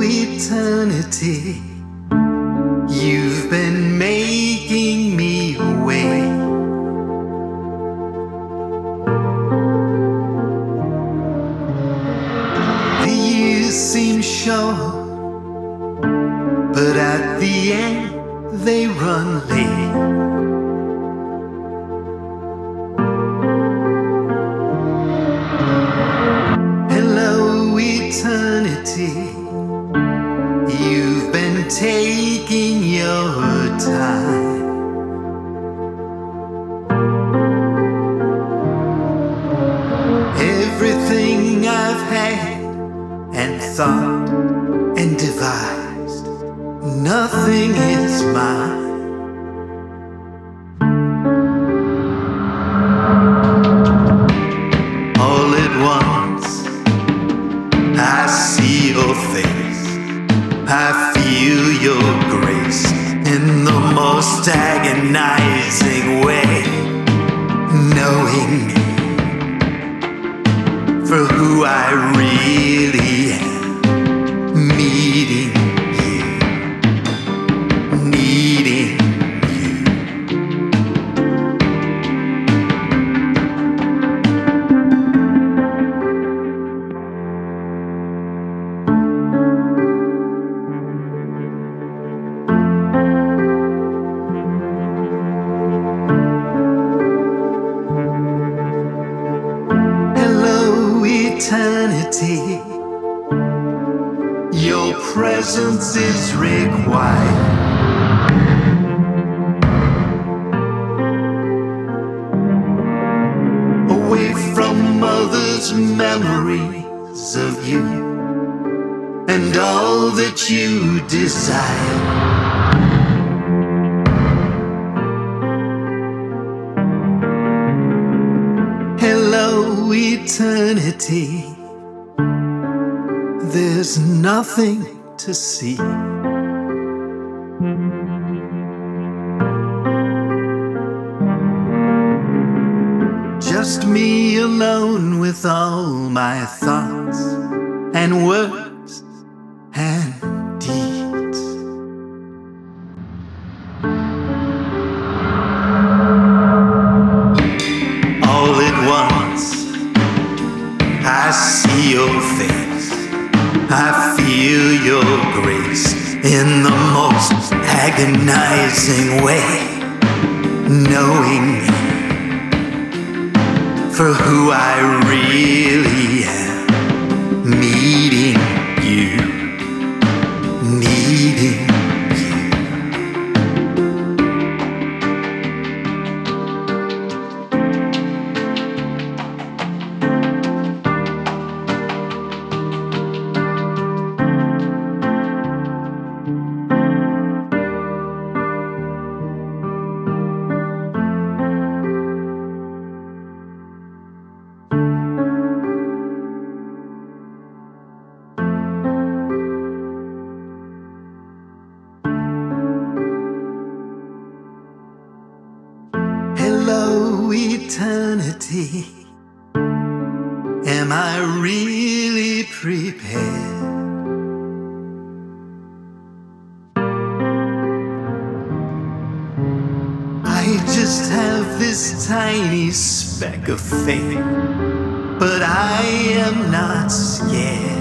eternity, you've been making me wait. The years seem short, but at the end they run late. Hello, eternity, you've been taking your time. Everything I've had and thought and devised, nothing is mine. All at once I see your face, I feel your grace in the most agonizing way. Knowing me for who I really am, meeting you, needing you. Hello, eternity, your presence is required. Away from others' memories of you and all that you desire. Hello, eternity, there's nothing to see. Just me alone with all my thoughts and words and deeds. All at once I see your face, I feel your grace in the most agonizing way. Knowing me for who I really am, meeting you, needing you. Hello, eternity, am I really prepared? I just have this tiny speck of faith, but I am not scared.